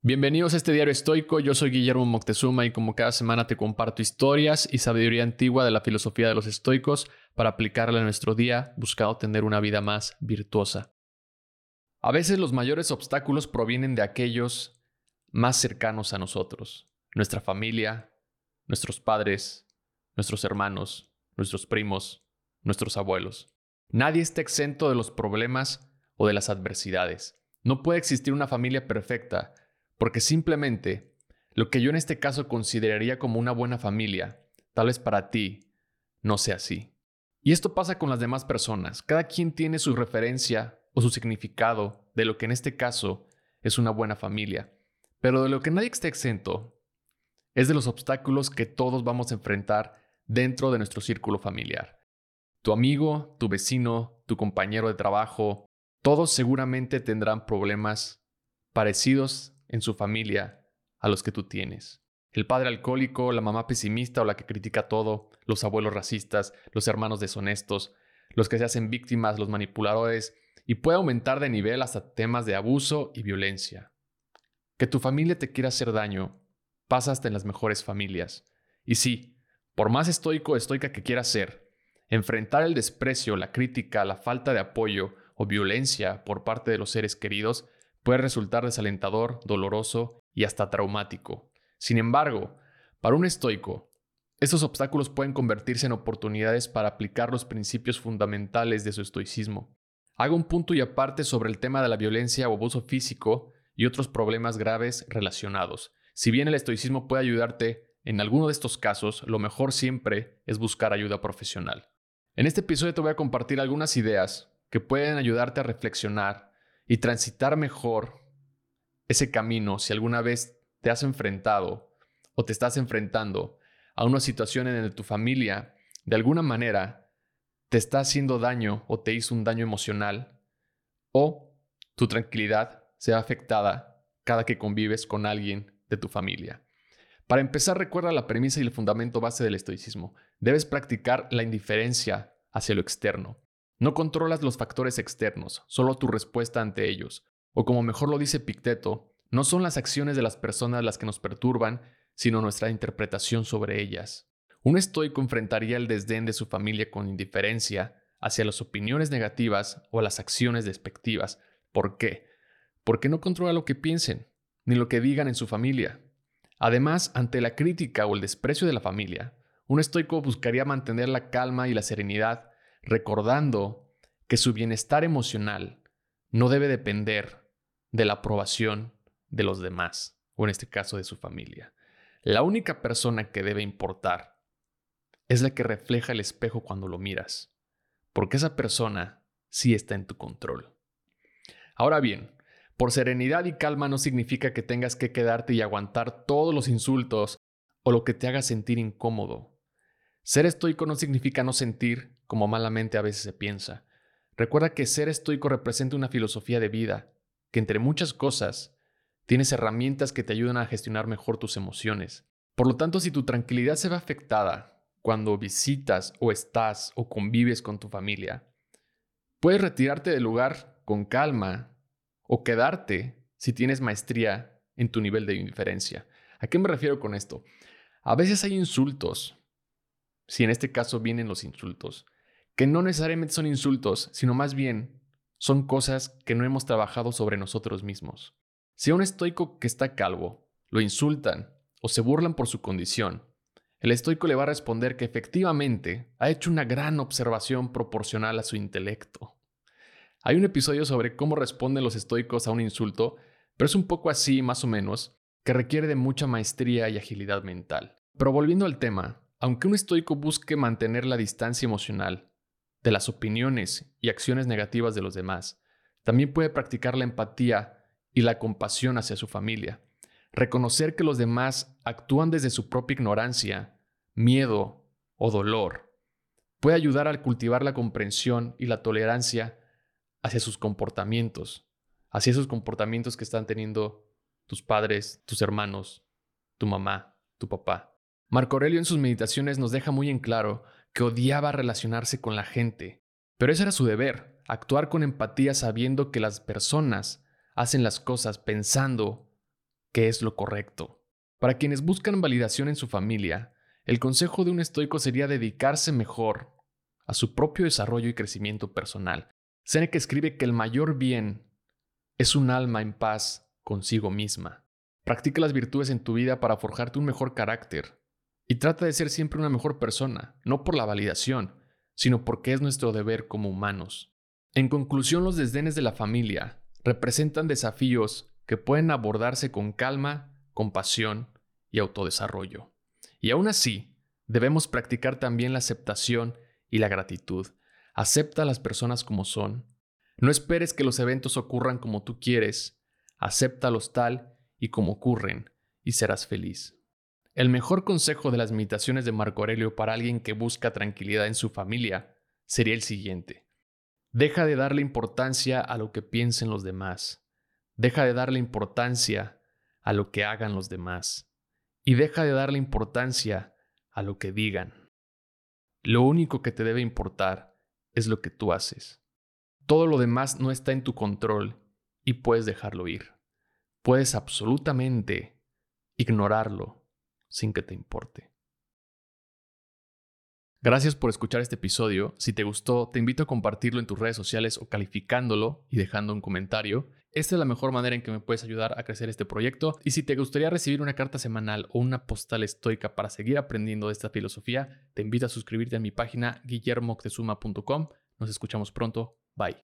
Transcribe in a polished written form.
Bienvenidos a este diario estoico, yo soy Guillermo Moctezuma y como cada semana te comparto historias y sabiduría antigua de la filosofía de los estoicos para aplicarla en nuestro día, buscando tener una vida más virtuosa. A veces los mayores obstáculos provienen de aquellos más cercanos a nosotros, nuestra familia, nuestros padres, nuestros hermanos, nuestros primos, nuestros abuelos. Nadie está exento de los problemas o de las adversidades. No puede existir una familia perfecta, porque simplemente lo que yo en este caso consideraría como una buena familia, tal vez para ti no sea así. Y esto pasa con las demás personas. Cada quien tiene su referencia o su significado de lo que en este caso es una buena familia. Pero de lo que nadie está exento es de los obstáculos que todos vamos a enfrentar dentro de nuestro círculo familiar. Tu amigo, tu vecino, tu compañero de trabajo, todos seguramente tendrán problemas parecidos en su familia a los que tú tienes. El padre alcohólico, la mamá pesimista o la que critica todo, los abuelos racistas, los hermanos deshonestos, los que se hacen víctimas, los manipuladores, y puede aumentar de nivel hasta temas de abuso y violencia. Que tu familia te quiera hacer daño pasa hasta en las mejores familias. Y sí, por más estoico o estoica que quieras ser, enfrentar el desprecio, la crítica, la falta de apoyo o violencia por parte de los seres queridos puede resultar desalentador, doloroso y hasta traumático. Sin embargo, para un estoico, estos obstáculos pueden convertirse en oportunidades para aplicar los principios fundamentales de su estoicismo. Hago un punto y aparte sobre el tema de la violencia o abuso físico y otros problemas graves relacionados. Si bien el estoicismo puede ayudarte en alguno de estos casos, lo mejor siempre es buscar ayuda profesional. En este episodio te voy a compartir algunas ideas que pueden ayudarte a reflexionar y transitar mejor ese camino si alguna vez te has enfrentado o te estás enfrentando a una situación en la que tu familia de alguna manera te está haciendo daño o te hizo un daño emocional o tu tranquilidad se ve afectada cada que convives con alguien de tu familia. Para empezar, recuerda la premisa y el fundamento base del estoicismo. Debes practicar la indiferencia hacia lo externo. No controlas los factores externos, solo tu respuesta ante ellos. O como mejor lo dice Epicteto, no son las acciones de las personas las que nos perturban, sino nuestra interpretación sobre ellas. Un estoico enfrentaría el desdén de su familia con indiferencia hacia las opiniones negativas o las acciones despectivas. ¿Por qué? Porque no controla lo que piensen, ni lo que digan en su familia. Además, ante la crítica o el desprecio de la familia, un estoico buscaría mantener la calma y la serenidad, recordando que su bienestar emocional no debe depender de la aprobación de los demás, o en este caso de su familia. La única persona que debe importar es la que refleja el espejo cuando lo miras, porque esa persona sí está en tu control. Ahora bien, por serenidad y calma no significa que tengas que quedarte y aguantar todos los insultos o lo que te haga sentir incómodo. Ser estoico no significa no sentir como malamente a veces se piensa. Recuerda que ser estoico representa una filosofía de vida, que entre muchas cosas tienes herramientas que te ayudan a gestionar mejor tus emociones. Por lo tanto, si tu tranquilidad se ve afectada cuando visitas o estás o convives con tu familia, puedes retirarte del lugar con calma o quedarte si tienes maestría en tu nivel de indiferencia. ¿A qué me refiero con esto? A veces hay insultos, si en este caso vienen los insultos, que no necesariamente son insultos, sino más bien son cosas que no hemos trabajado sobre nosotros mismos. Si a un estoico que está calvo lo insultan o se burlan por su condición, el estoico le va a responder que efectivamente ha hecho una gran observación proporcional a su intelecto. Hay un episodio sobre cómo responden los estoicos a un insulto, pero es un poco así, más o menos, que requiere de mucha maestría y agilidad mental. Pero volviendo al tema, aunque un estoico busque mantener la distancia emocional de las opiniones y acciones negativas de los demás, también puede practicar la empatía y la compasión hacia su familia. Reconocer que los demás actúan desde su propia ignorancia, miedo o dolor puede ayudar a cultivar la comprensión y la tolerancia hacia sus comportamientos, hacia esos comportamientos que están teniendo tus padres, tus hermanos, tu mamá, tu papá. Marco Aurelio en sus meditaciones nos deja muy en claro que odiaba relacionarse con la gente, pero ese era su deber, actuar con empatía sabiendo que las personas hacen las cosas pensando qué es lo correcto. Para quienes buscan validación en su familia, el consejo de un estoico sería dedicarse mejor a su propio desarrollo y crecimiento personal. Séneca escribe que el mayor bien es un alma en paz consigo misma. Practica las virtudes en tu vida para forjarte un mejor carácter y trata de ser siempre una mejor persona, no por la validación, sino porque es nuestro deber como humanos. En conclusión, los desdenes de la familia representan desafíos que pueden abordarse con calma, compasión y autodesarrollo. Y aún así, debemos practicar también la aceptación y la gratitud. Acepta a las personas como son. No esperes que los eventos ocurran como tú quieres. Acéptalos tal y como ocurren y serás feliz. El mejor consejo de las meditaciones de Marco Aurelio para alguien que busca tranquilidad en su familia sería el siguiente. Deja de darle importancia a lo que piensen los demás. Deja de darle importancia a lo que hagan los demás. Y deja de darle importancia a lo que digan. Lo único que te debe importar es lo que tú haces. Todo lo demás no está en tu control y puedes dejarlo ir. Puedes absolutamente ignorarlo sin que te importe. Gracias por escuchar este episodio. Si te gustó, te invito a compartirlo en tus redes sociales o calificándolo y dejando un comentario. Esta es la mejor manera en que me puedes ayudar a crecer este proyecto. Y si te gustaría recibir una carta semanal o una postal estoica para seguir aprendiendo de esta filosofía, te invito a suscribirte a mi página guillermoctezuma.com. Nos escuchamos pronto. Bye.